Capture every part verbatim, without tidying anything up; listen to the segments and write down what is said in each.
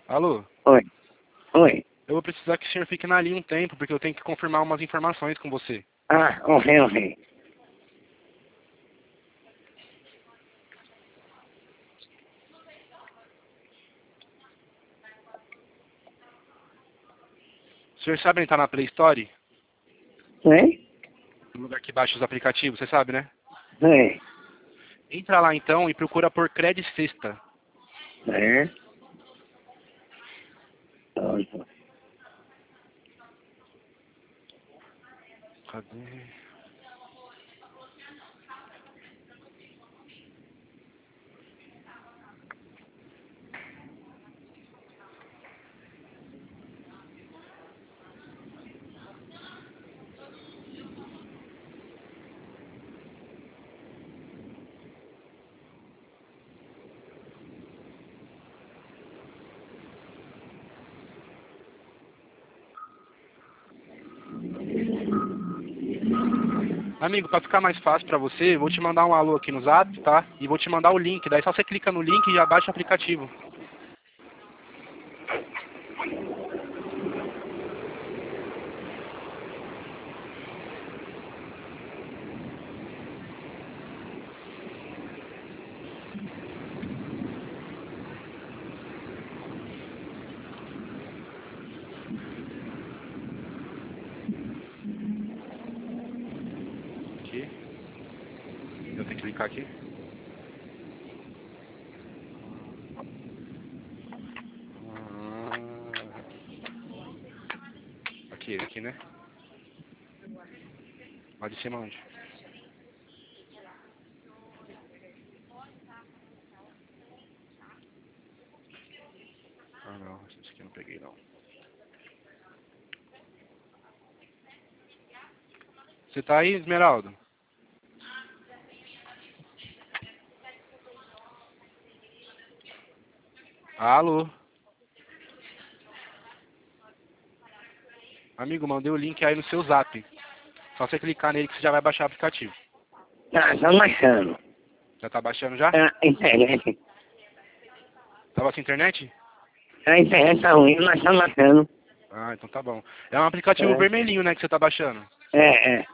Alô? Oi. Oi. Eu vou precisar que o senhor fique na linha um tempo, porque eu tenho que confirmar umas informações com você. Ah, ok, ok. O senhor sabe entrar na Play Store? Oi? No lugar que baixa os aplicativos, você sabe, né? Oi. Entra lá então e procura por Credit Sexta. É. Pronto. Cadê? Amigo, pra ficar mais fácil pra você, vou te mandar um alô aqui no Zap, tá? E vou te mandar o link, daí só você clica no link e já baixa o aplicativo. Aqui. Eu tenho que clicar aqui. Ah, aqui, aqui, né? Lá de cima onde? Ah não, esse aqui eu não peguei não. Você tá aí, Esmeralda? Alô? Amigo, mandei o link aí no seu Zap. Só você clicar nele que você já vai baixar o aplicativo. Tá, tá baixando. Já tá baixando já? A internet. Tava sem internet? A internet tá ruim, mas tá baixando. Ah, então tá bom. É um aplicativo É. vermelhinho, né, que você tá baixando. É, é.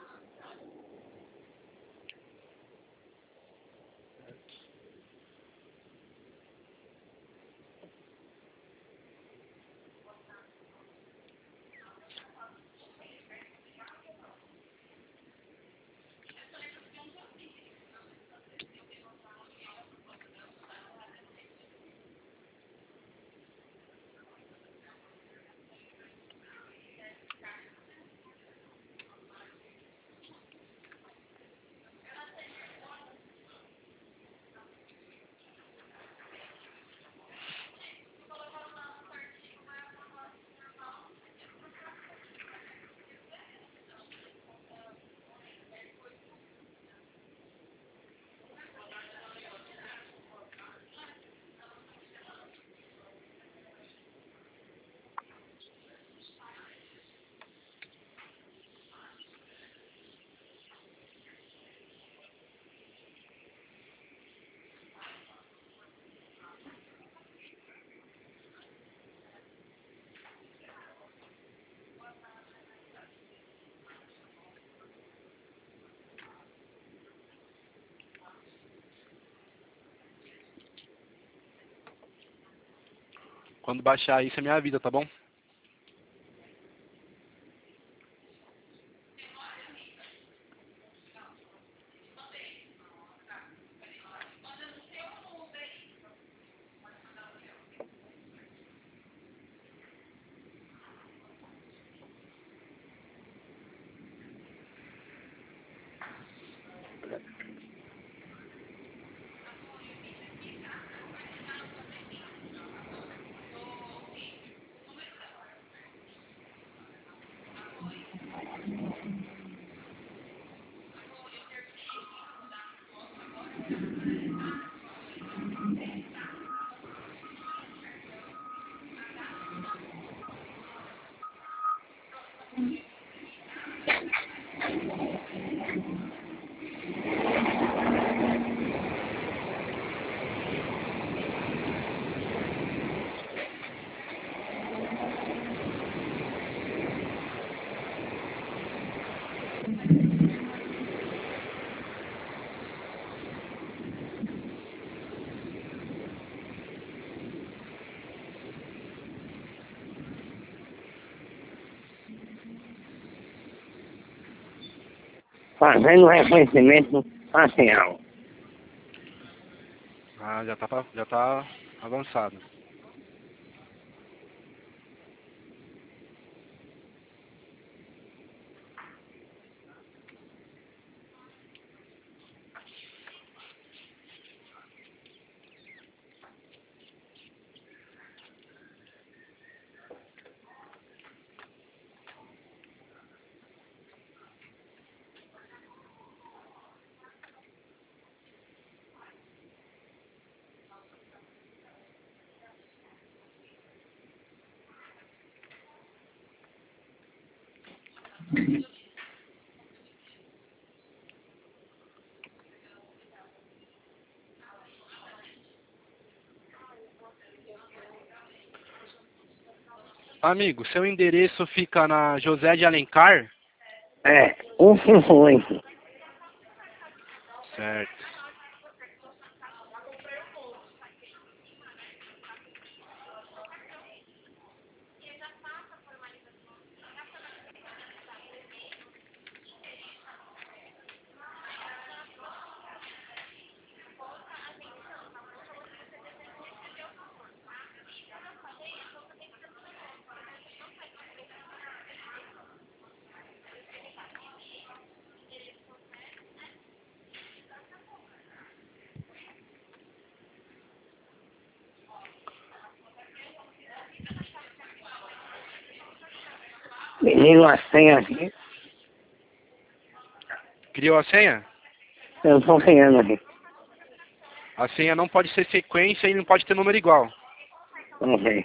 Quando baixar aí, você me avisa, tá bom? fazendo reconhecimento facial. Ah, já tá, pra- já tá avançado. Amigo, seu endereço fica na José de Alencar? É, cento e cinquenta e oito. Certo. Menino, a senha aqui. Criou a senha? Eu tô criando aqui. A senha não pode ser sequência e não pode ter número igual. Ok.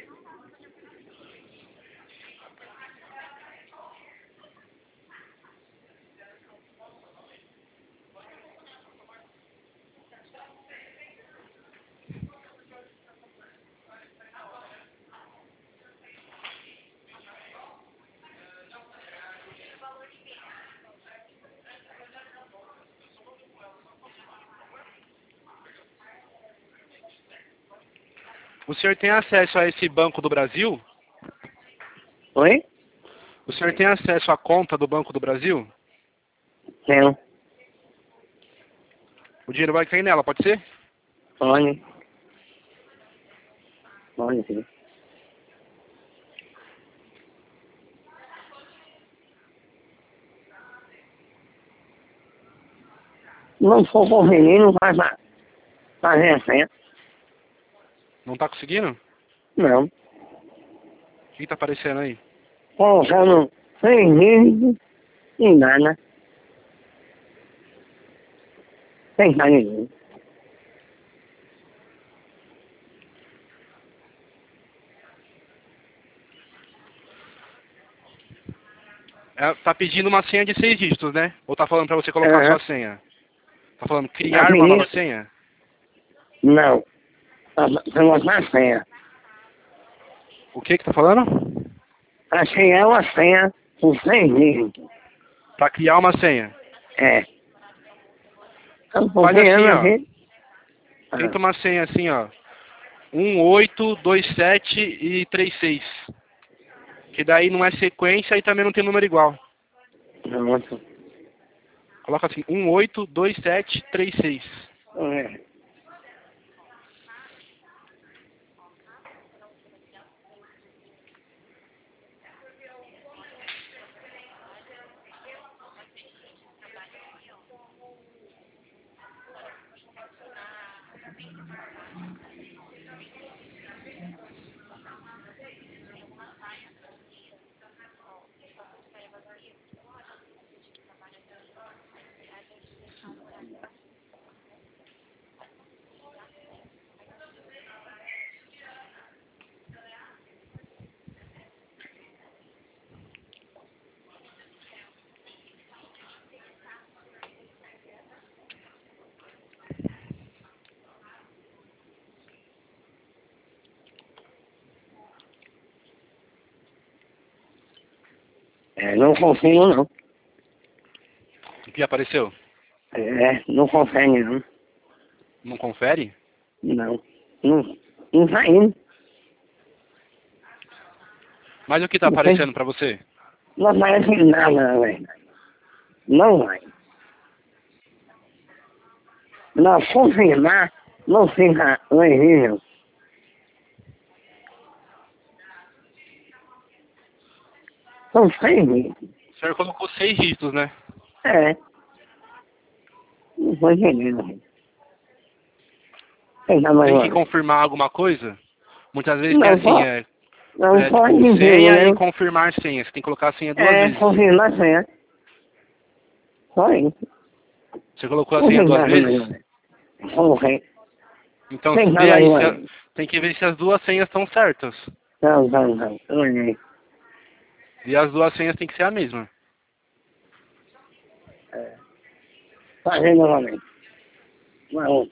O senhor tem acesso a esse Banco do Brasil? Oi? O senhor tem acesso à conta do Banco do Brasil? Tenho. O dinheiro vai cair nela, pode ser? Pode. Pode sim. Não for com o menino, vai fa- fazer a senha. Não tá conseguindo? Não. O que que tá aparecendo aí? Colocando seis dígitos e nada. Sem estar ninguém. É, tá pedindo uma senha de seis dígitos, né? Ou tá falando pra você colocar a Aham. sua senha? Tá falando Tá criar uma nova pedindo? senha? Não. Pra pra botar a senha. O que que tá falando? Pra criar uma senha com seis dígitos. Pra criar uma senha. É. Eu tô Faz criando assim, ó. aqui. Tenta Ah, uma senha assim, ó. um oito dois sete e três seis. Que daí não é sequência e também não tem número igual. pronto. Coloca assim, um oito dois sete três seis. É. É, não consigo não. O que apareceu? É, não consegue não. Não confere? Não. Não, não tá indo. Mas o que tá Não tem. aparecendo pra você? Não aparece nada, na verdade. Não vai. Não, confirmar não fica legível. São seis dígitos. O senhor colocou seis dígitos, né? É. Não foi entendendo. Tem que Tem que confirmar alguma coisa? Muitas vezes tem Não, assim, só- é, Não é pode tipo, dizer, senha né? e confirmar senha. Você tem que colocar a senha duas É, vezes. confirmar a senha. Só isso. Você colocou a senha duas vezes? Coloquei. Então Tem vê aí se a- que tem que ver se as duas senhas estão certas. Não, não, não. Olhei. E as duas senhas tem que ser a mesma. É. Fazendo novamente. Não.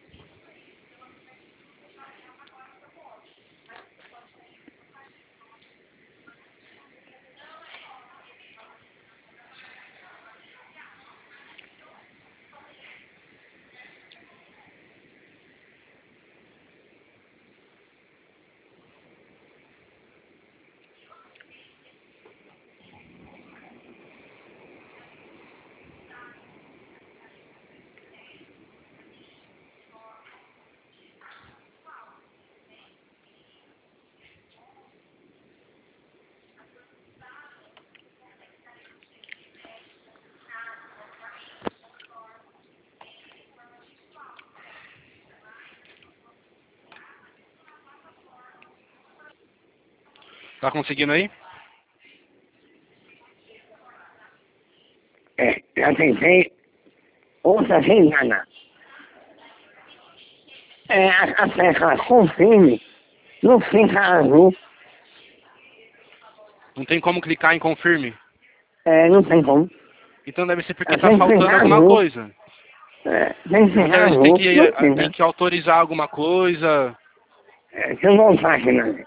Tá conseguindo aí? É, já tentei outra sem nada. É, a, a tecla confirme não fica azul. Não tem como clicar em confirme? É, não tem como. Então deve ser porque É, tá tem que faltando ficar alguma azul. coisa. É, tem que Muitas ficar vezes tem azul. que, Não eh, tem fica. que autorizar alguma coisa, É, que eu não faço nada.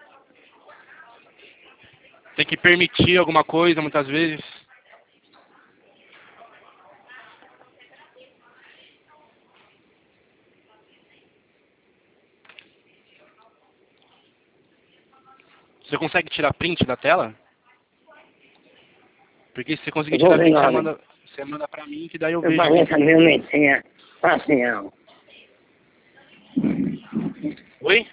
tem que permitir alguma coisa, muitas vezes. Você consegue tirar print da tela? Porque se você conseguir Eu vou tirar ver print, você nada. manda, você manda pra mim, que daí eu Eu vejo. pareço a violentinha facial. Oi?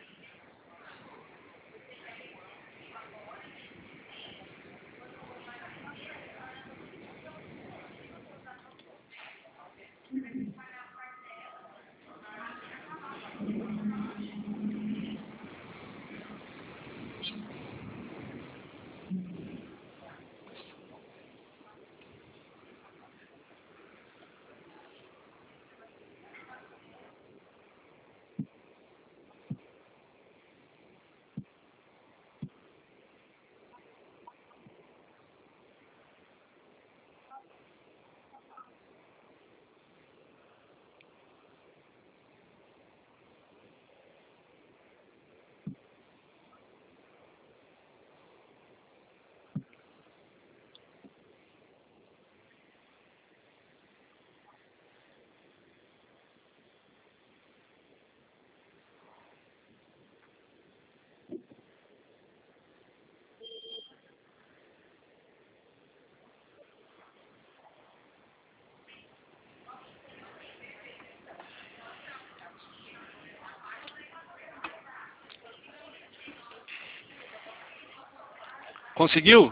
Conseguiu?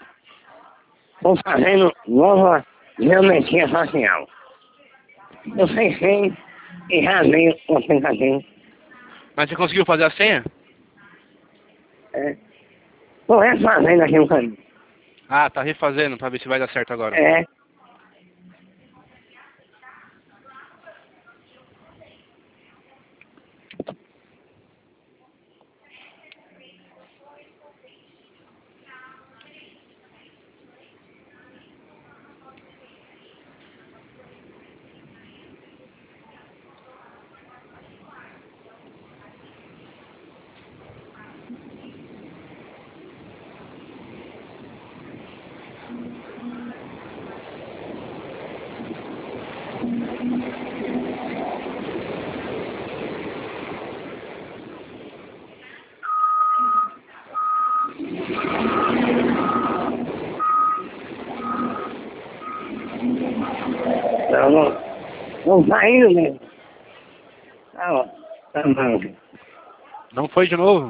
Estou fazendo nova geometria facial. Eu fechei e já vi o aplicativo. Mas você conseguiu fazer a senha? É. Estou refazendo aqui um caminho. Ah, tá refazendo pra ver se vai dar certo agora. É. Não, não. Não tá indo mesmo. Não, não. Não foi de novo?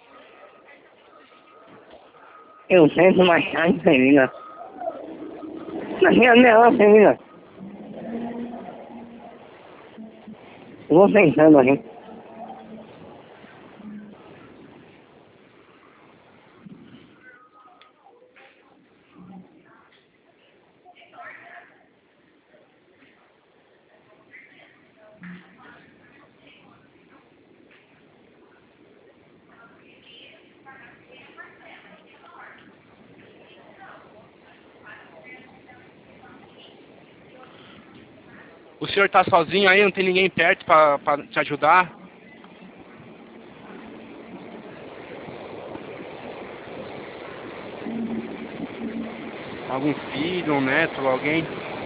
Eu tento mais tarde, termina. Daqui a meia hora termina. Vou pensando aqui. O senhor tá sozinho aí? Não tem ninguém perto pra, pra te ajudar? Algum filho, um neto, alguém?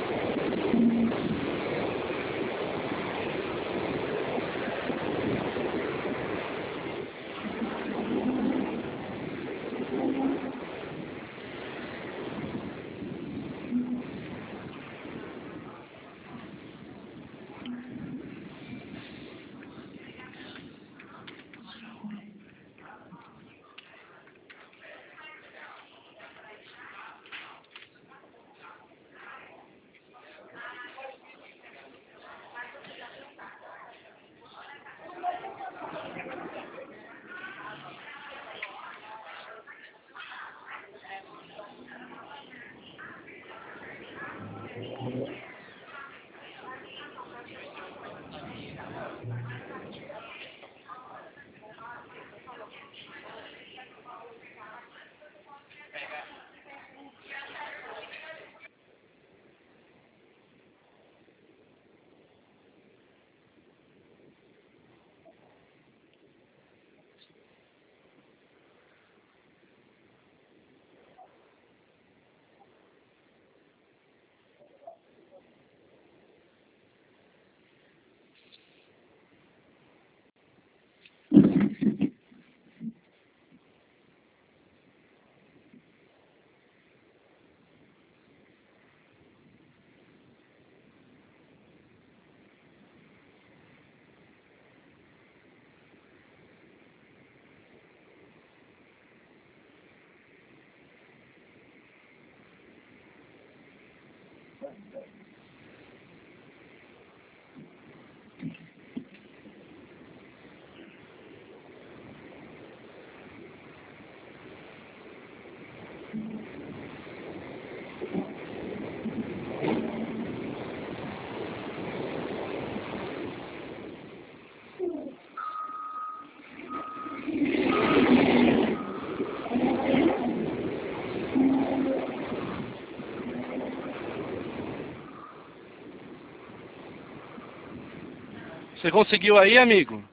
Você conseguiu aí, amigo?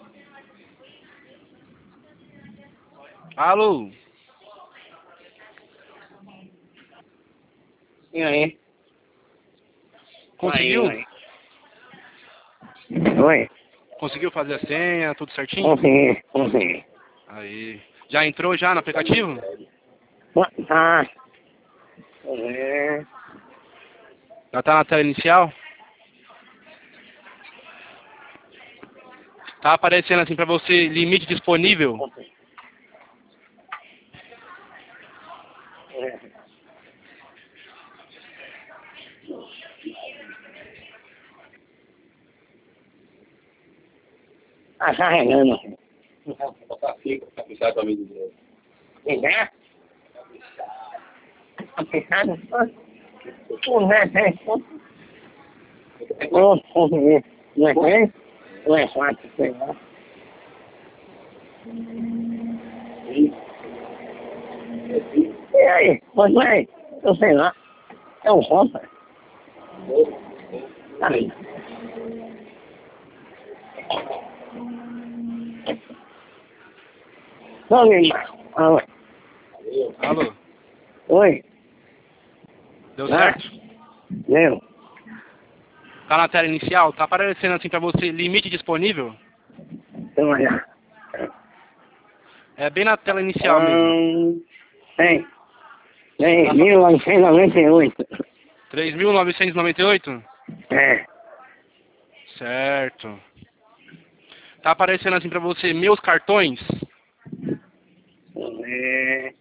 Alô? E aí? Conseguiu? Aí, aí. Oi? Conseguiu fazer a senha, tudo certinho? Consegui, consegui. Aí. Já entrou já no aplicativo? Tá. É. Já tá na tela inicial? Tá aparecendo assim pra você, limite disponível? É. Tá carregando. Botar fica, caprichar com a amigo dele. Entendeu? Aplicado? Não é três pontos. Não consegui. Não é três? Não é quatro, sei lá. E aí? Pois bem, eu sei lá. É um conta. Aí. Vamos embora. Alô. Alô? Oi. Deu Ah. certo? Deu. Tá na tela inicial? Tá aparecendo assim pra você, limite disponível? Então, olha. É bem na tela inicial mesmo. Hum, tem. Tem, mil novecentos e noventa e oito. três mil novecentos e noventa e oito? É. Certo. Tá aparecendo assim pra você, meus cartões? É...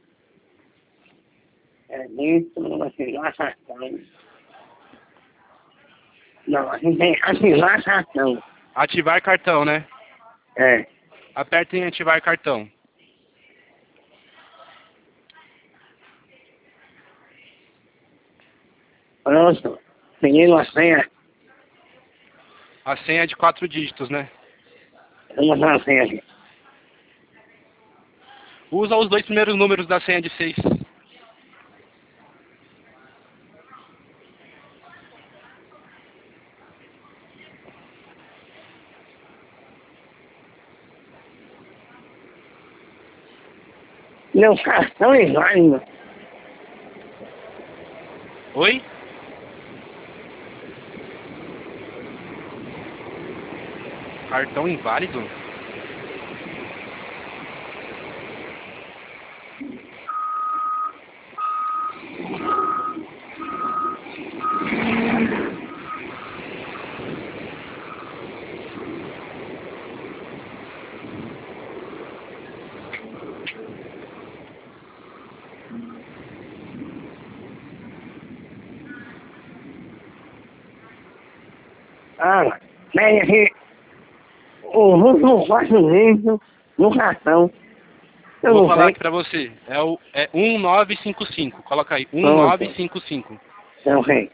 É dentro, ativar cartão. Não, a gente tem que ativar cartão. Ativar cartão, né? É. Aperta em ativar cartão. Pronto. Peguei uma senha. A senha é de quatro dígitos, né? Vou mostrar a senha aqui. Usa os dois primeiros números da senha de seis. Meu cartão é válido. Oi? Cartão inválido? Ah, pega aqui os últimos quatro dígitos no cartão. Eu Vou não falar sei. aqui pra você. É o é um nove cinco cinco. Coloca aí. um Pronto. nove cinco cinco. Não sei.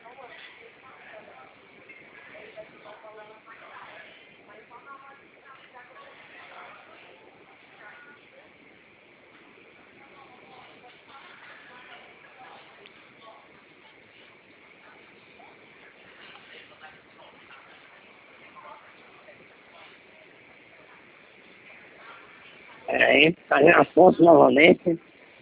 Peraí, fazer a foto novamente.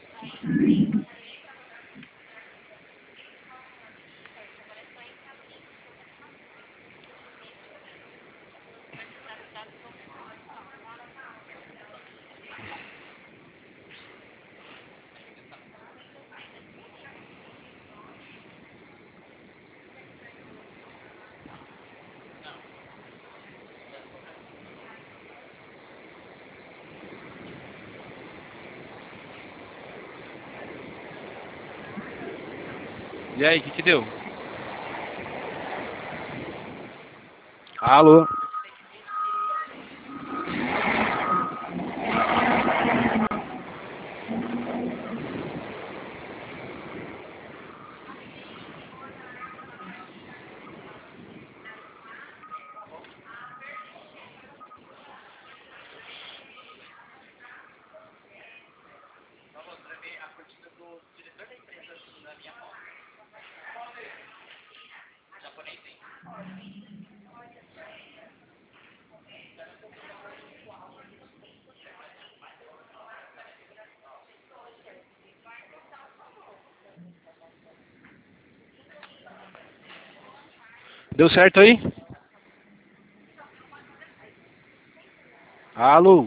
E aí, o que que deu? Alô? Deu certo aí? Alô?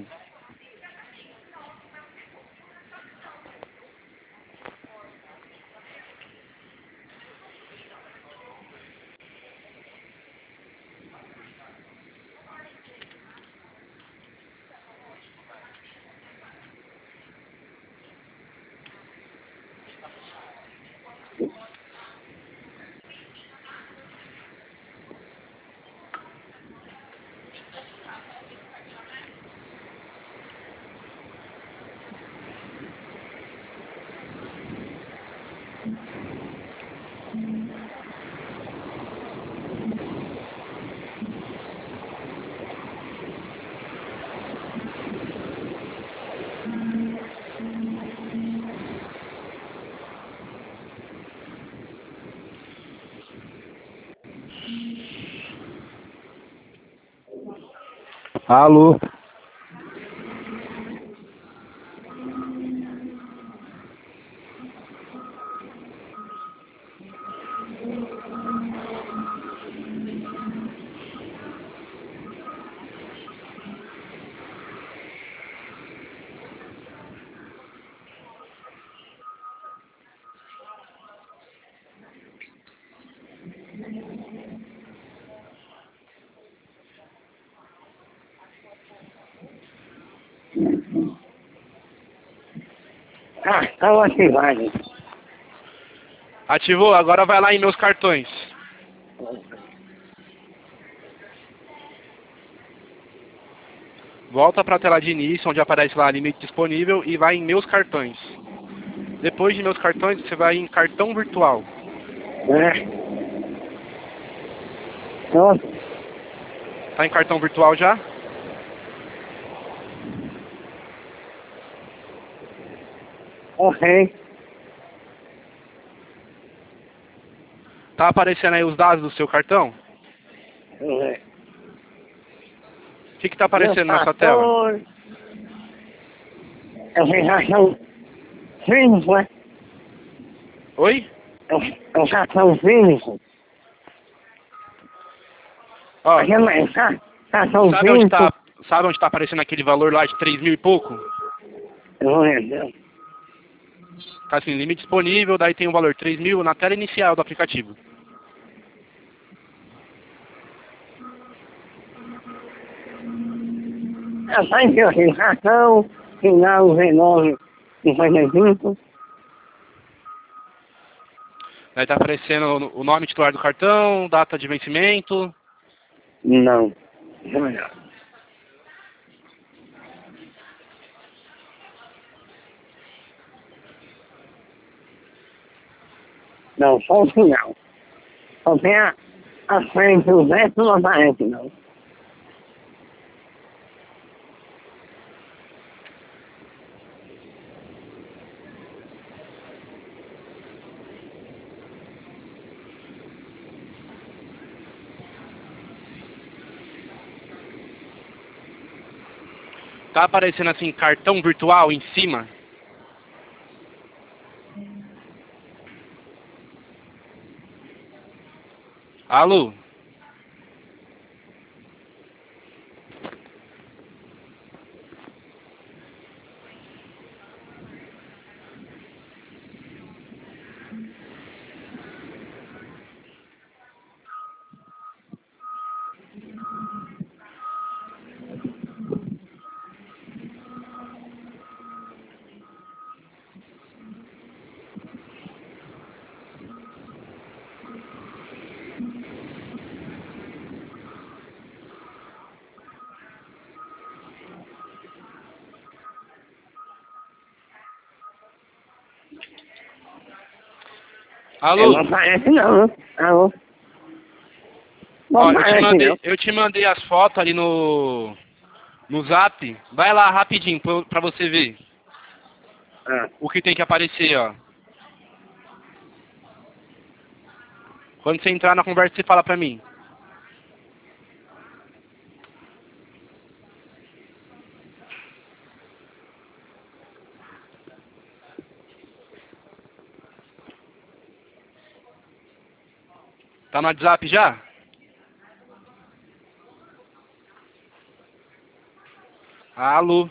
Alô? Ah, estão ativados. Ativou? Agora vai lá em meus cartões. Volta para a tela de início, onde aparece lá limite disponível, e vai em meus cartões. Depois de meus cartões, você vai em cartão virtual. É. Pronto. Tá em cartão virtual já? Ok. Tá aparecendo aí os dados do seu cartão? É. O que que tá aparecendo na sua tela? Eu já são cinco, né? Oi? Eu já são cinco. Ó, Mas já, já são sabe onde cinco. tá, sabe onde tá aparecendo aquele valor lá de três mil e pouco? Eu vou ver. Tá assim, limite disponível, daí tem o valor três mil na tela inicial do aplicativo. Eu sei que eu tenho cartão, final dezenove cinquenta e cinco. Daí tá aparecendo o nome titular do cartão, data de vencimento. Não. Não, não. Não, só o final. Só tem a, a frente, o resto não aparece, não. Tá aparecendo assim, cartão virtual em cima. Alô? É, não Alô? aparece não, né? Alô? Não Ó, eu te aparece mandei, não. eu te mandei as fotos ali no no Zap. Vai lá rapidinho pra, pra você ver Ah, o que tem que aparecer, ó. Quando você entrar na conversa, você fala pra mim. Tá no WhatsApp já? Alô?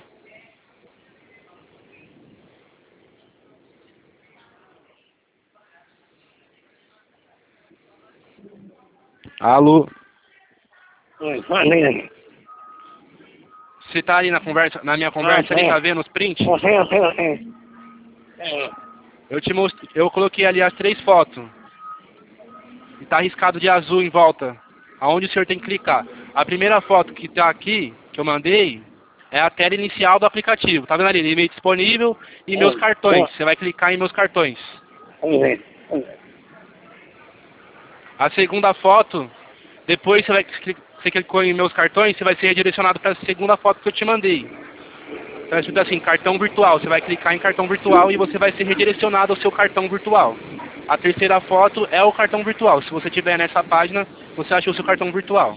Alô? é, falei. Você tá ali na conversa, na minha conversa ali, tá vendo os prints? Ok, ok, ok. É, Eu te mostrei, eu coloquei ali as três fotos. E tá riscado de azul em volta. Aonde o senhor tem que clicar. A primeira foto que tá aqui, que eu mandei, é a tela inicial do aplicativo. Tá vendo ali? E-mail disponível e meus cartões. Você vai clicar em meus cartões. vamos ver. Vamos ver. A segunda foto, depois você vai cli- você clicou em meus cartões, você vai ser redirecionado para a segunda foto que eu te mandei. Então é escrito assim, cartão virtual. Você vai clicar em cartão virtual e você vai ser redirecionado ao seu cartão virtual. A terceira foto é o cartão virtual. Se você tiver nessa página, você achou o seu cartão virtual.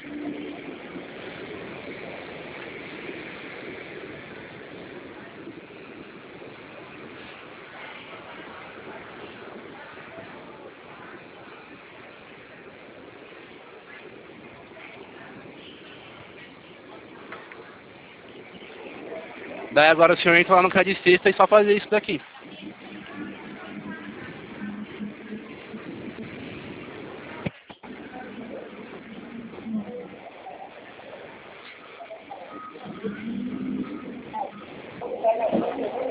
Daí agora o senhor entra lá no Credit Sexta e só fazer isso daqui.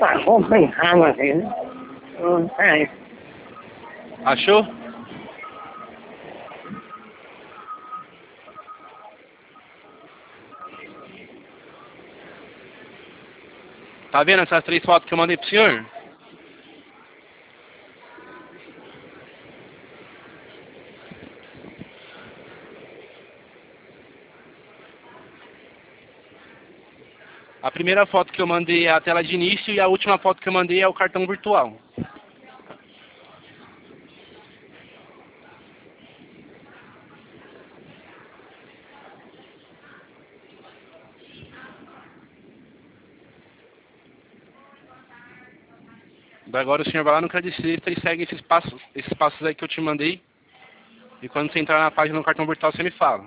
Tá complicado assim, né? Hum, É. Achou? Tá vendo essas três fotos que eu mandei pro senhor? A primeira foto que eu mandei é a tela de início e a última foto que eu mandei é o cartão virtual. Daí agora o senhor vai lá no Credicista e segue esses passos, esses passos aí que eu te mandei. E quando você entrar na página do cartão virtual, você me fala.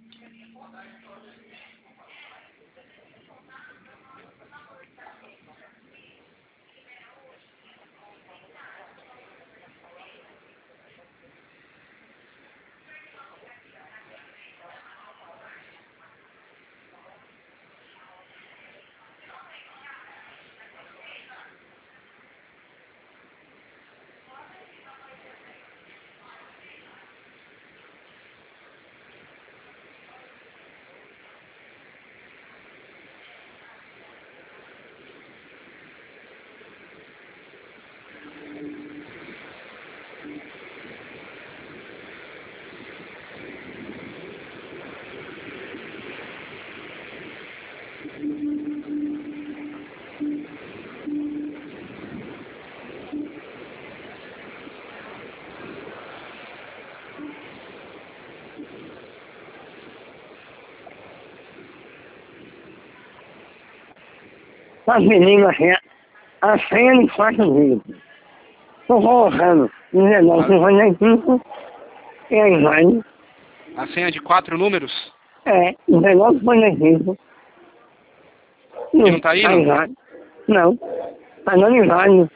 Tá pedindo assim, a senha de quatro vezes. Tô colocando dezenove, cinquenta e cinco e aí vai. A senha de quatro números? É, dezenove, cinquenta e cinco. E não tá indo? Aí vai. Não. Tá dando inválido.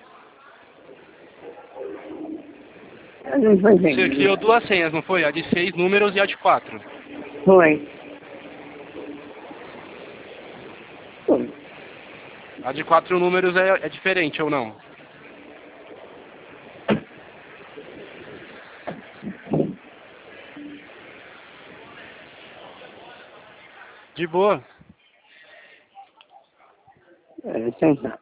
Eu não tô Você entendendo. criou duas senhas, não foi? A de seis números e a de quatro. Foi. Foi. A de quatro números é, é diferente ou não? De boa. É, tentar.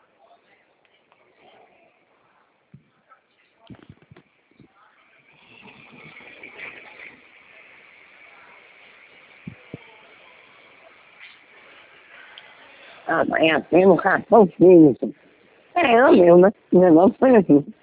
Ah, mas é assim no cartão físico. É, é o meu, né? dezenove, cinquenta e cinco.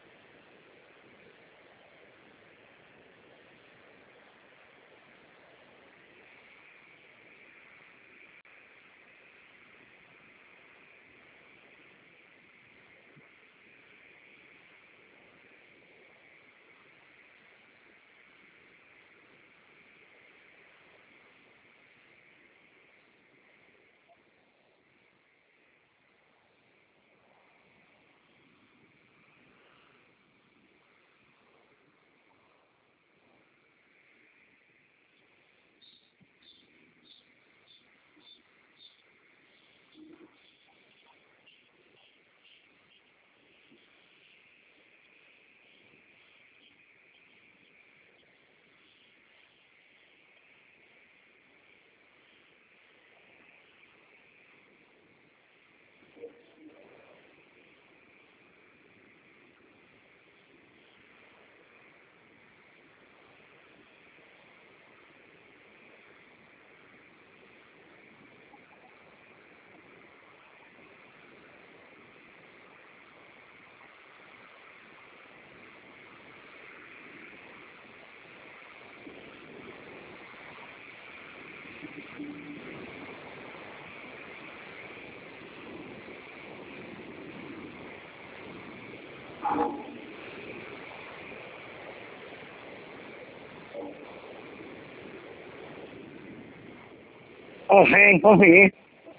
Ok, consegui.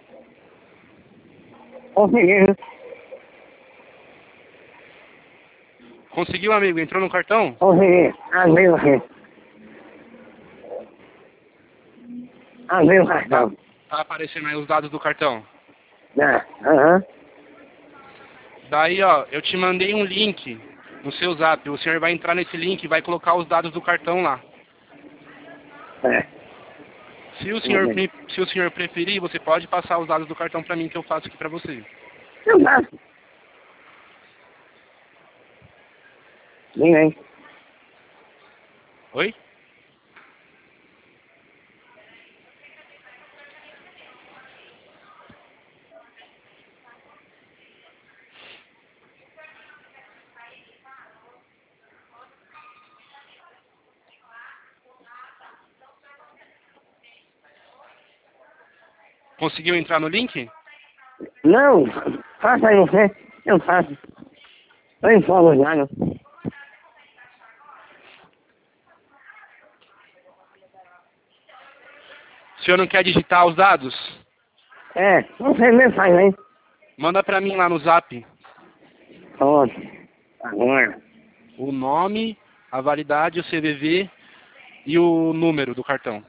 Consegui. Conseguiu, amigo? Entrou no cartão? Consegui. Abriu aqui. Abriu o Tá, cartão. tá aparecendo aí os dados do cartão. Né? Aham. Daí, ó, eu te mandei um link no seu zap. O senhor vai entrar nesse link e vai colocar os dados do cartão lá. É. Se o senhor, pre- se o senhor preferir, você pode passar os dados do cartão pra mim que eu faço aqui pra você. Eu faço. Vem aí. Oi? Conseguiu entrar no link? Não, faça aí você. Eu faço. Eu informo já, não. O senhor não quer digitar os dados? É, você mesmo faz aí. Manda pra mim lá no zap Pronto. Agora. o nome, a validade, o C V V e o número do cartão.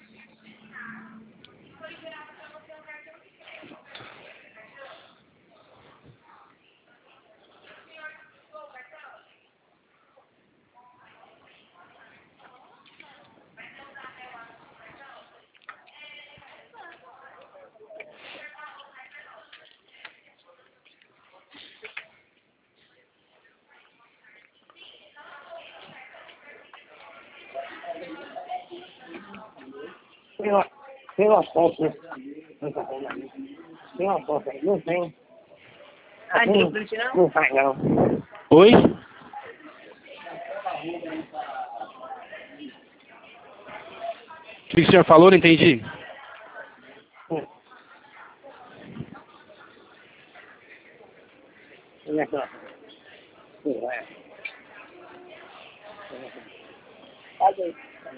Tem uma, tem uma foto. Tem uma foto aí. Não tem. Ah, não, não faz não. Oi? O que o senhor falou? Não entendi. Olha só. É. Cadê?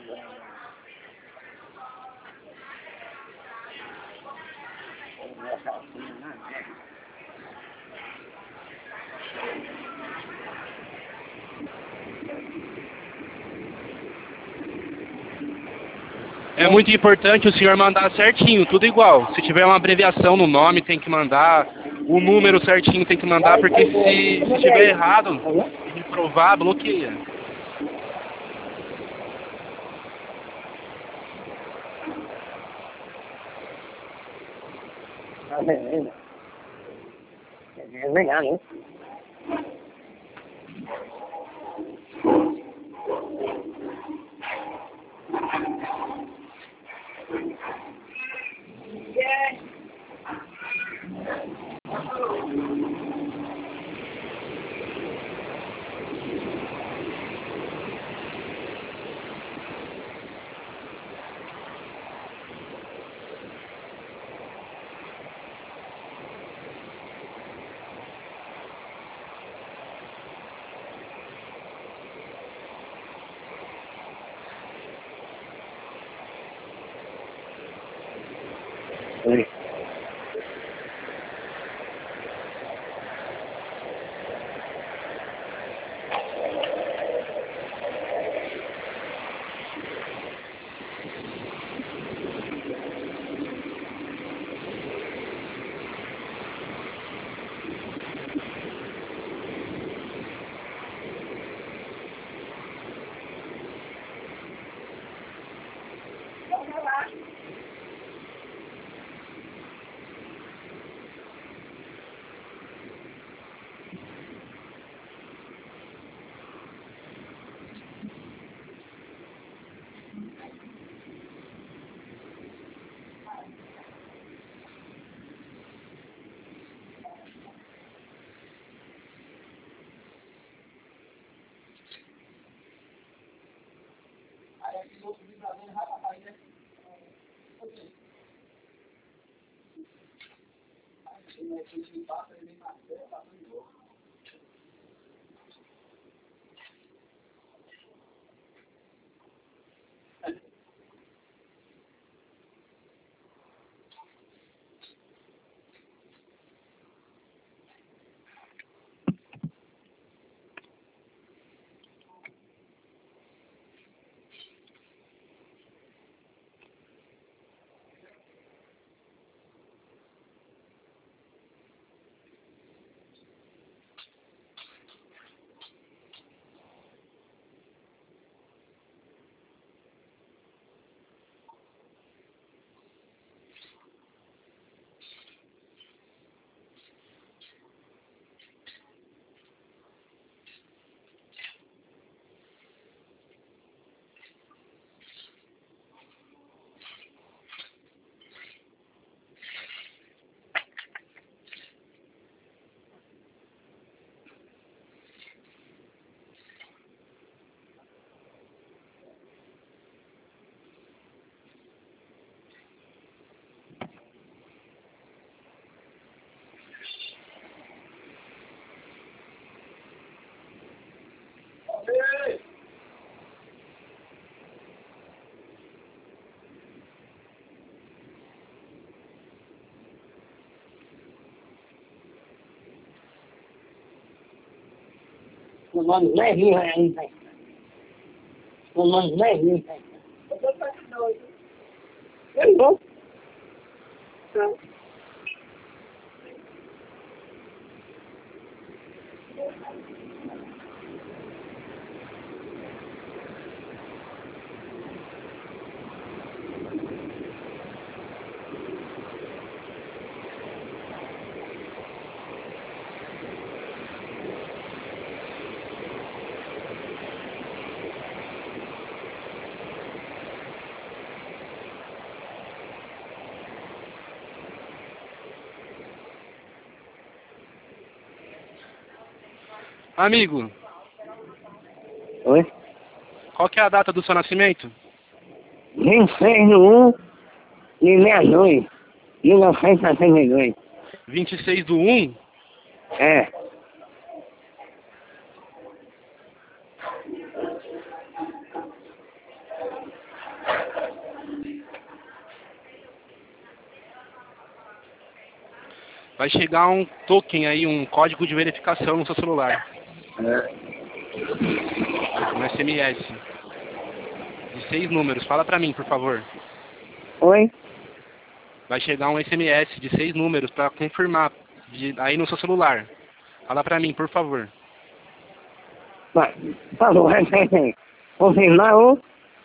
É muito importante o senhor mandar certinho, tudo igual. Se tiver uma abreviação no nome, tem que mandar. O número certinho tem que mandar, porque se, se tiver errado, me provar, bloqueia. Tá beleza. É legal, hein? Oi. Comando dez mil reais. Comando dez mil reais. Eu vou. Amigo, Oi? qual que é a data do seu nascimento? vinte e seis do um de meia-noite. mil novecentos e setenta e dois. vinte e seis do um? É. Vai chegar um token aí, um código de verificação no seu celular. Um S M S. De seis números. Fala pra mim, por favor. Oi? Vai chegar um S M S de seis números pra confirmar de- aí no seu celular. Fala pra mim, por favor. Vai. Por favor, repete aí. Confirmar o...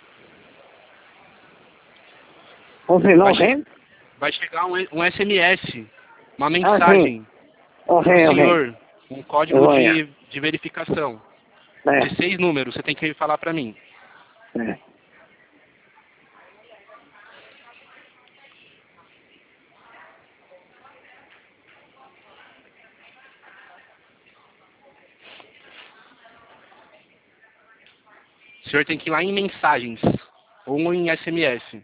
Confirmar Vai, o quê? che- vai chegar um, um S M S. Uma Ah, mensagem Ok, pro ok. senhor. Um código Eu vou de, de verificação. É. De seis números. Você tem que falar pra mim. É. O senhor tem que ir lá em mensagens. Ou em S M S.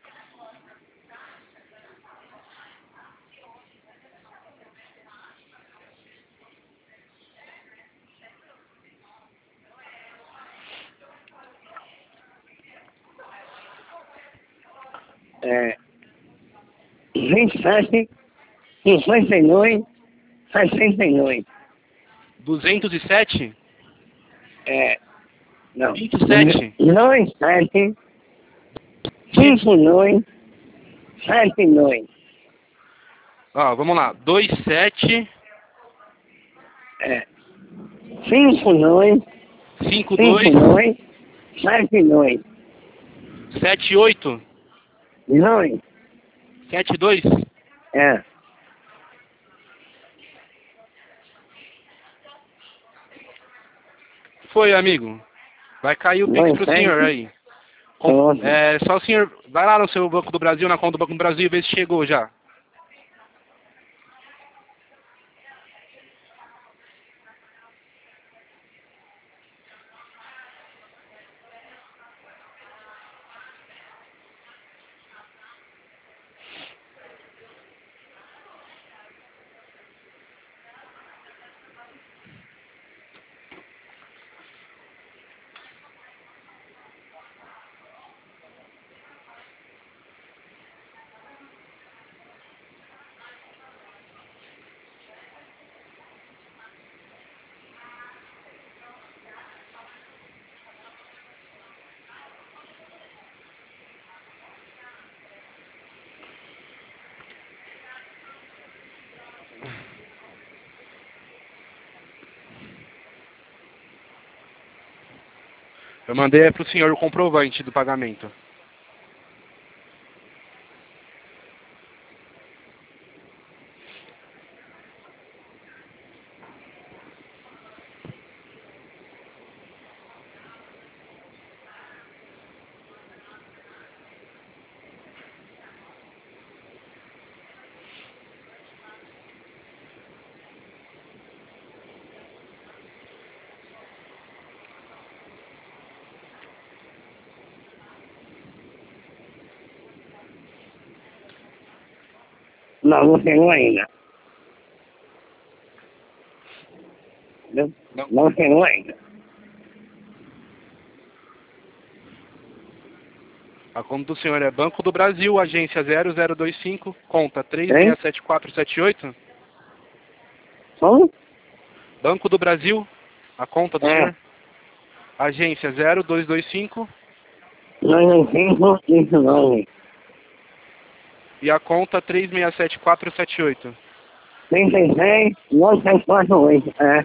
É. vinte e sete, cinquenta e dois, sessenta e dois. duzentos e sete? É. Não. vinte e sete? dois, sete, cinco, dois, sete, dois. Ó, vamos lá. dois sete É. cinco, dois, cinco cinco, dois dois, sete, dois. sete oito dois. sete dois. É. Foi, amigo. Vai cair o Pix Dois, pro sete. senhor aí. Com- Pronto. é, só o senhor vai lá no seu Banco do Brasil, na conta do Banco do Brasil, e vê se chegou já. Eu mandei é pro senhor o comprovante do pagamento. Não, não chegou ainda. Não, Não. não chegou ainda. A conta do senhor é Banco do Brasil, agência zero zero dois cinco, conta três Hein? seis sete quatro sete oito. Como? Banco do Brasil, A conta do É. senhor? Agência zero dois dois cinco. dois cinco, cinco nove. E a conta três seis sete quatro sete oito. trinta e seis, nove sete quatro oito. É.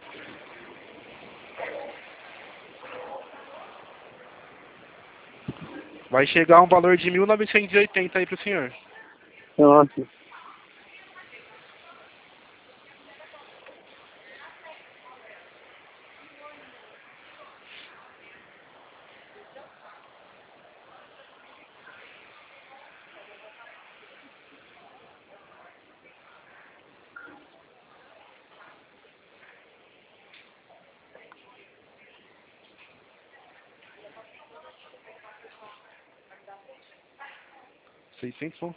Vai chegar um valor de mil novecentos e oitenta aí pro senhor. Pronto. seiscentos, bom.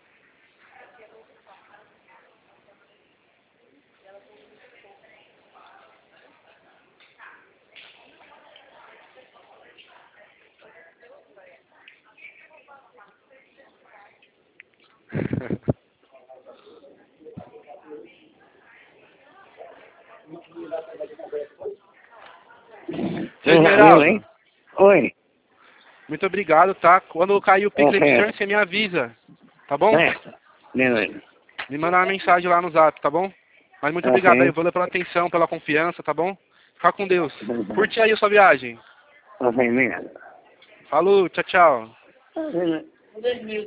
Seu Esmeralda, Oi. muito obrigado, tá? Quando cair o Pix aí pro Ok. senhor, você me avisa, tá bom? Certo. Beleza. Me manda uma mensagem lá no zap, tá bom? Mas muito Ok. obrigado aí, valeu pela atenção, pela confiança, tá bom? Fica com Deus. Curte aí a sua viagem. Ok, obrigado. Falou, tchau, tchau. Beleza.